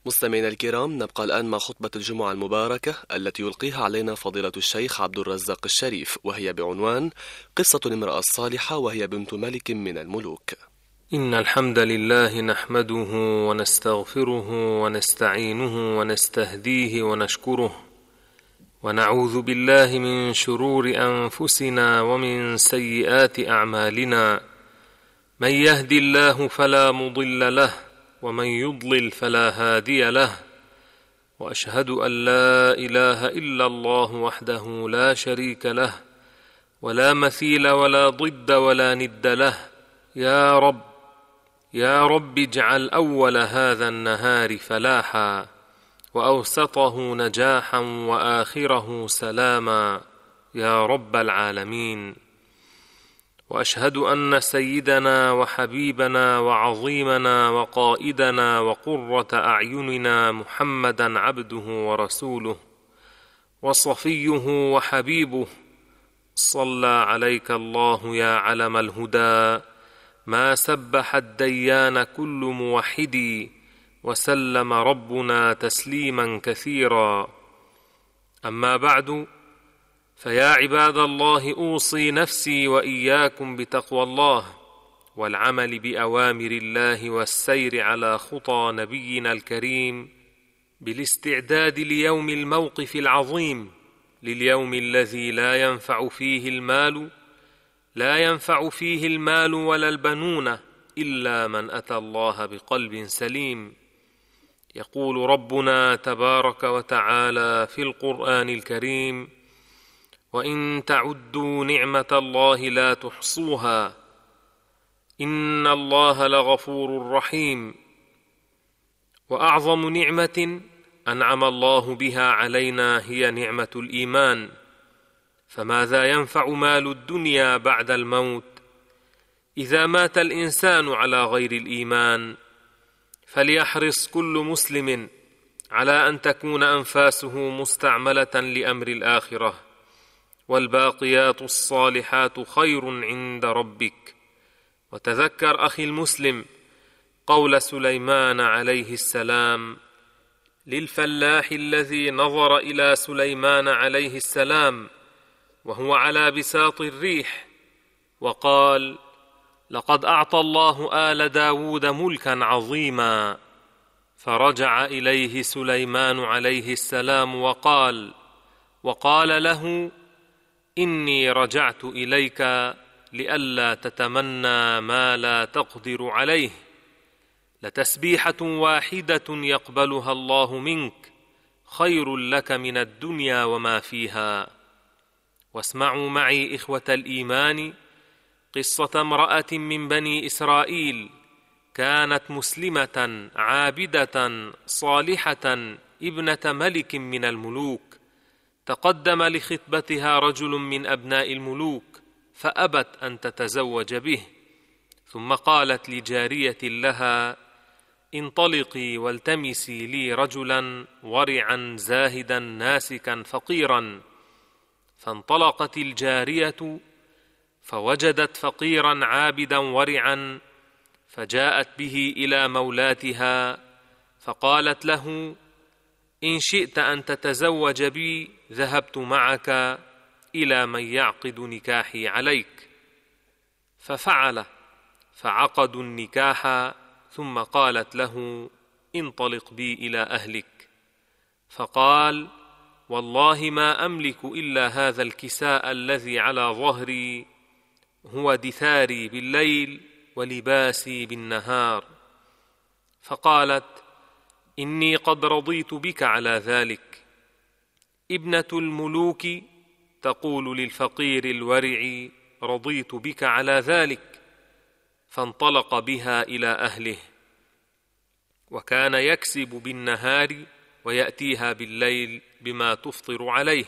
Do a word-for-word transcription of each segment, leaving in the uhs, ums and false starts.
مستمعينا الكرام، نبقى الآن مع خطبة الجمعة المباركة التي يلقيها علينا فضيلة الشيخ عبد الرزاق الشريف، وهي بعنوان قصة الامرأة الصالحة وهي بنت ملك من الملوك. إن الحمد لله نحمده ونستغفره ونستعينه ونستهديه ونشكره، ونعوذ بالله من شرور أنفسنا ومن سيئات أعمالنا. من يهد الله فلا مضل له، ومن يضلل فلا هادي له. وأشهد أن لا إله إلا الله وحده لا شريك له، ولا مثيل ولا ضد ولا ند له. يا رب يا رب اجعل أول هذا النهار فلاحا، وأوسطه نجاحا، وآخره سلاما، يا رب العالمين. وأشهد أن سيدنا وحبيبنا وعظيمنا وقائدنا وقرة أعيننا محمدا عبده ورسوله وصفيه وحبيبه، صلى عليك الله يا علم الهدى، ما سبح الديان كل موحد، وسلم ربنا تسليما كثيرا. أما بعد، فيا عباد الله، أوصي نفسي وإياكم بتقوى الله والعمل بأوامر الله والسير على خطى نبينا الكريم، بالاستعداد ليوم الموقف العظيم، لليوم الذي لا ينفع فيه المال لا ينفع فيه المال ولا البنون إلا من أتى الله بقلب سليم. يقول ربنا تبارك وتعالى في القرآن الكريم: وإن تعدوا نعمة الله لا تحصوها، إن الله لغفور رحيم. وأعظم نعمة أنعم الله بها علينا هي نعمة الإيمان، فماذا ينفع مال الدنيا بعد الموت؟ إذا مات الإنسان على غير الإيمان، فليحرص كل مسلم على أن تكون أنفاسه مستعملة لأمر الآخرة، والباقيات الصالحات خير عند ربك. وتذكر أخي المسلم قول سليمان عليه السلام للفلاح الذي نظر إلى سليمان عليه السلام وهو على بساط الريح وقال: لقد أعطى الله آل داود ملكا عظيما. فرجع إليه سليمان عليه السلام وقال وقال له: إني رجعت إليك لئلا تتمنى ما لا تقدر عليه، لتسبيحة واحدة يقبلها الله منك خير لك من الدنيا وما فيها. واسمعوا معي إخوة الإيمان قصة امرأة من بني إسرائيل، كانت مسلمة عابدة صالحة ابنة ملك من الملوك. تقدم لخطبتها رجل من أبناء الملوك فأبت أن تتزوج به، ثم قالت لجارية لها: انطلقي والتمسي لي رجلا ورعا زاهدا ناسكا فقيرا. فانطلقت الجارية فوجدت فقيرا عابدا ورعا، فجاءت به إلى مولاتها فقالت له: إن شئت أن تتزوج بي ذهبت معك إلى من يعقد نكاحي عليك. ففعل، فعقدوا النكاح، ثم قالت له: انطلق بي إلى أهلك. فقال: والله ما أملك إلا هذا الكساء الذي على ظهري، هو دثاري بالليل ولباسي بالنهار. فقالت: إني قد رضيت بك على ذلك. ابنة الملوك تقول للفقير الورع: رضيت بك على ذلك. فانطلق بها إلى أهله، وكان يكسب بالنهار ويأتيها بالليل بما تفطر عليه.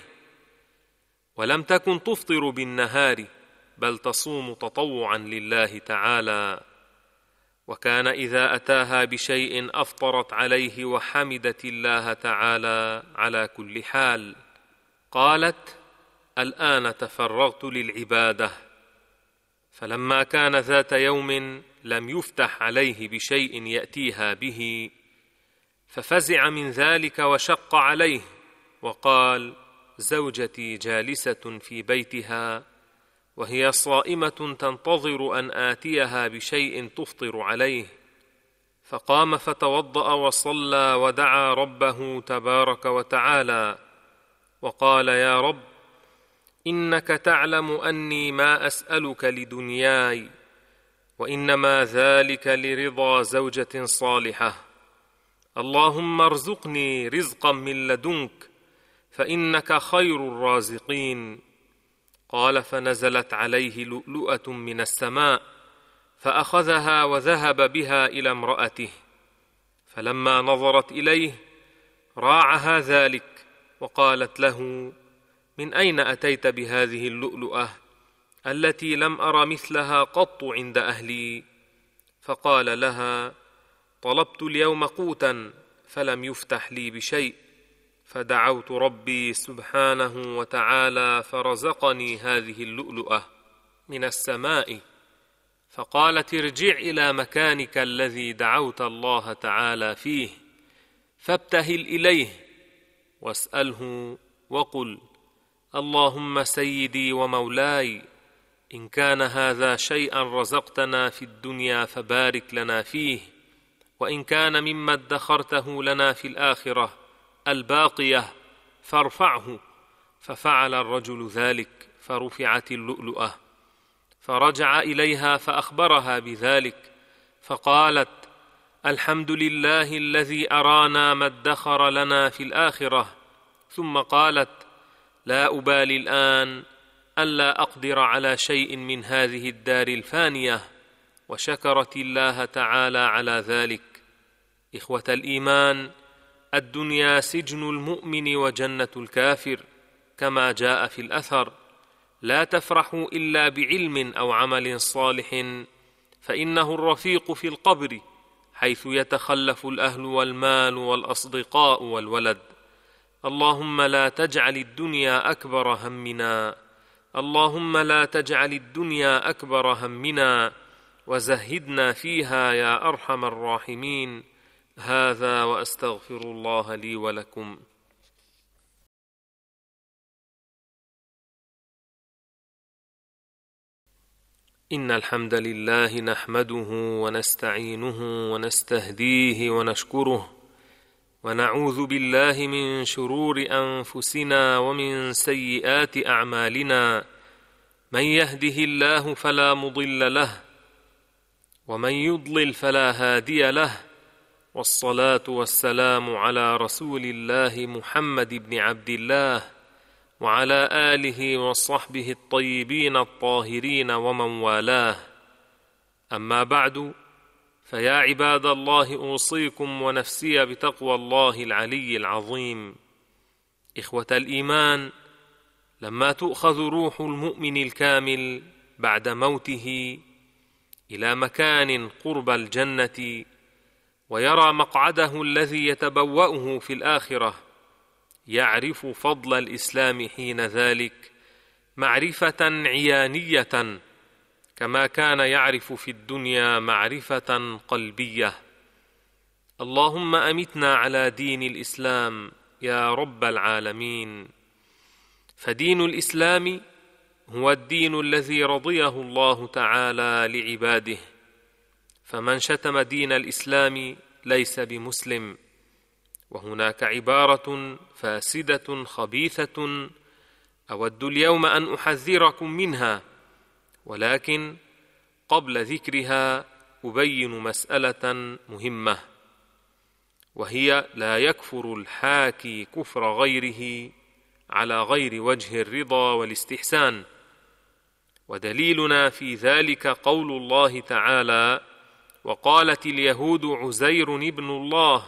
ولم تكن تفطر بالنهار، بل تصوم تطوعا لله تعالى. وكان إذا أتاها بشيء أفطرت عليه وحمدت الله تعالى على كل حال. قالت: الآن تفرغت للعبادة. فلما كان ذات يوم لم يفتح عليه بشيء يأتيها به، ففزع من ذلك وشق عليه وقال: زوجتي جالسة في بيتها وهي صائمة تنتظر أن آتيها بشيء تفطر عليه. فقام فتوضأ وصلى ودعا ربه تبارك وتعالى وقال: يا رب، إنك تعلم أني ما أسألك لدنياي، وإنما ذلك لرضا زوجة صالحة. اللهم ارزقني رزقا من لدنك، فإنك خير الرازقين. قال: فنزلت عليه لؤلؤة من السماء فأخذها وذهب بها إلى امرأته، فلما نظرت إليه راعها ذلك وقالت له: من أين أتيت بهذه اللؤلؤة التي لم أر مثلها قط عند أهلي؟ فقال لها: طلبت اليوم قوتا فلم يفتح لي بشيء، فدعوت ربي سبحانه وتعالى فرزقني هذه اللؤلؤة من السماء. فقالت: ارجع إلى مكانك الذي دعوت الله تعالى فيه، فابتهل إليه واسأله وقل: اللهم سيدي ومولاي، إن كان هذا شيئا رزقتنا في الدنيا فبارك لنا فيه، وإن كان مما ادخرته لنا في الآخرة الباقية فارفعه. ففعل الرجل ذلك فرفعت اللؤلؤة، فرجع إليها فأخبرها بذلك، فقالت: الحمد لله الذي أرانا ما ادخر لنا في الآخرة. ثم قالت: لا أبالي الآن ألا أقدر على شيء من هذه الدار الفانية، وشكرت الله تعالى على ذلك. إخوة الإيمان، الدنيا سجن المؤمن وجنة الكافر، كما جاء في الأثر: لا تفرحوا إلا بعلم أو عمل صالح، فإنه الرفيق في القبر، حيث يتخلف الأهل والمال والأصدقاء والولد. اللهم لا تجعل الدنيا أكبر همنا، اللهم لا تجعل الدنيا أكبر همنا، وزهدنا فيها يا أرحم الراحمين. هذا وأستغفر الله لي ولكم. إن الحمد لله نحمده ونستعينه ونستهديه ونشكره، ونعوذ بالله من شرور أنفسنا ومن سيئات أعمالنا. من يهده الله فلا مضل له، ومن يضلل فلا هادي له. والصلاة والسلام على رسول الله محمد بن عبد الله وعلى آله وصحبه الطيبين الطاهرين ومن والاه. أما بعد، فيا عباد الله، أوصيكم ونفسي بتقوى الله العلي العظيم. إخوة الإيمان، لما تؤخذ روح المؤمن الكامل بعد موته إلى مكان قرب الجنة، ويرى مقعده الذي يتبوأه في الآخرة، يعرف فضل الإسلام حين ذلك معرفة عيانية، كما كان يعرف في الدنيا معرفة قلبية. اللهم أمتنا على دين الإسلام يا رب العالمين. فدين الإسلام هو الدين الذي رضيه الله تعالى لعباده، فمن شتم دين الإسلام ليس بمسلم. وهناك عبارة فاسدة خبيثة أود اليوم أن أحذركم منها، ولكن قبل ذكرها أبين مسألة مهمة، وهي: لا يكفر الحاكي كفر غيره على غير وجه الرضا والاستحسان. ودليلنا في ذلك قول الله تعالى: وقالت اليهود عزير ابن الله.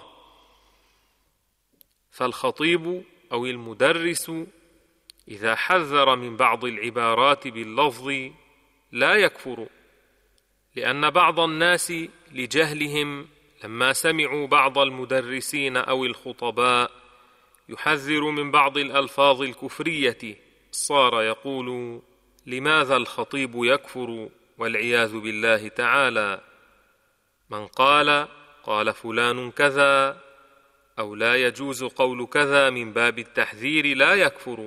فالخطيب أو المدرس إذا حذر من بعض العبارات باللفظ لا يكفر، لأن بعض الناس لجهلهم لما سمعوا بعض المدرسين أو الخطباء يحذر من بعض الألفاظ الكفرية صار يقول: لماذا الخطيب يكفر؟ والعياذ بالله تعالى. من قال قال فلان كذا، أو لا يجوز قول كذا من باب التحذير لا يكفر.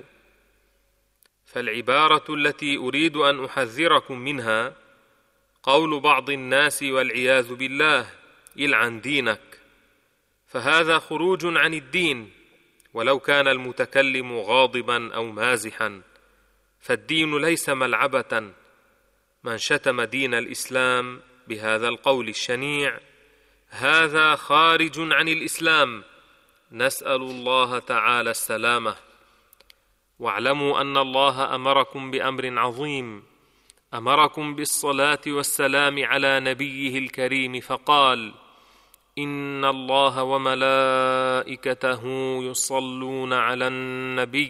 فالعبارة التي أريد أن أحذركم منها قول بعض الناس والعياذ بالله إلعن دينك، فهذا خروج عن الدين ولو كان المتكلم غاضبا أو مازحا، فالدين ليس ملعبة. من شتم دين الإسلام بهذا القول الشنيع هذا خارج عن الإسلام، نسأل الله تعالى السلامة. واعلموا أن الله أمركم بأمر عظيم، أمركم بالصلاة والسلام على نبيه الكريم فقال: إن الله وملائكته يصلون على النبي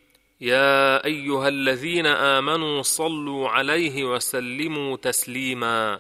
يا أيها الذين آمنوا صلوا عليه وسلموا تسليما.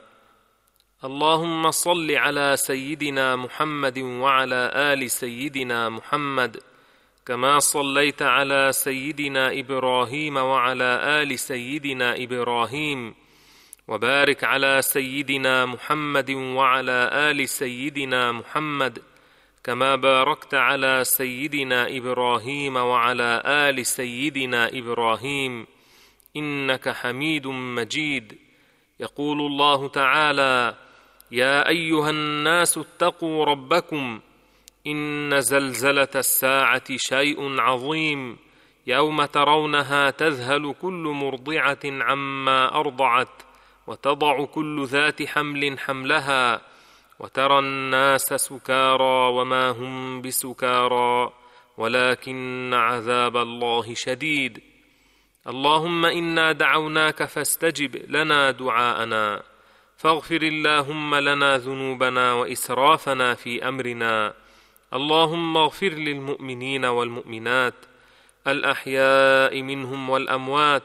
اللهم صل على سيدنا محمد وعلى آل سيدنا محمد كما صليت على سيدنا إبراهيم وعلى آل سيدنا إبراهيم، وبارك على سيدنا محمد وعلى آل سيدنا محمد كما باركت على سيدنا إبراهيم وعلى آل سيدنا إبراهيم إنك حميد مجيد. يقول الله تعالى: يا أيها الناس اتقوا ربكم إن زلزلة الساعة شيء عظيم، يوم ترونها تذهل كل مرضعة عما أرضعت وتضع كل ذات حمل حملها وترى الناس سكارى وما هم بسكارى ولكن عذاب الله شديد. اللهم إنا دعوناك فاستجب لنا دعاءنا، فاغفر اللهم لنا ذنوبنا وإسرافنا في أمرنا. اللهم اغفر للمؤمنين والمؤمنات الأحياء منهم والأموات.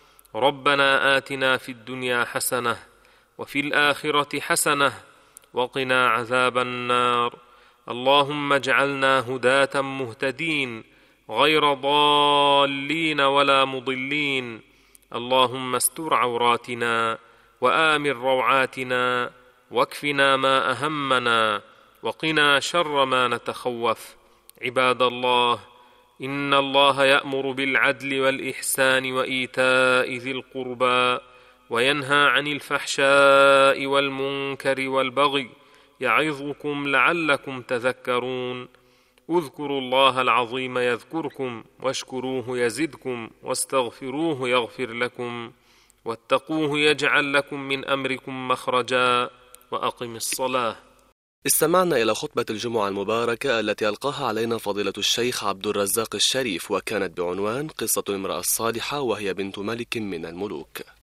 ربنا آتنا في الدنيا حسنة وفي الآخرة حسنة وقنا عذاب النار. اللهم اجعلنا هداة مهتدين غير ضالين ولا مضلين. اللهم استر عوراتنا وآمن روعاتنا واكفنا ما أهمنا وقنا شر ما نتخوف. عباد الله، إن الله يأمر بالعدل والإحسان وإيتاء ذي القربى وينهى عن الفحشاء والمنكر والبغي، يعظكم لعلكم تذكرون. اذكروا الله العظيم يذكركم واشكروه يزدكم واستغفروه يغفر لكم واتقوه يجعل لكم من أمركم مخرجا وأقم الصلاة. استمعنا إلى خطبة الجمعة المباركة التي ألقاها علينا فضيلة الشيخ عبد الرزاق الشريف، وكانت بعنوان قصة الامرأة الصالحة وهي بنت ملك من الملوك.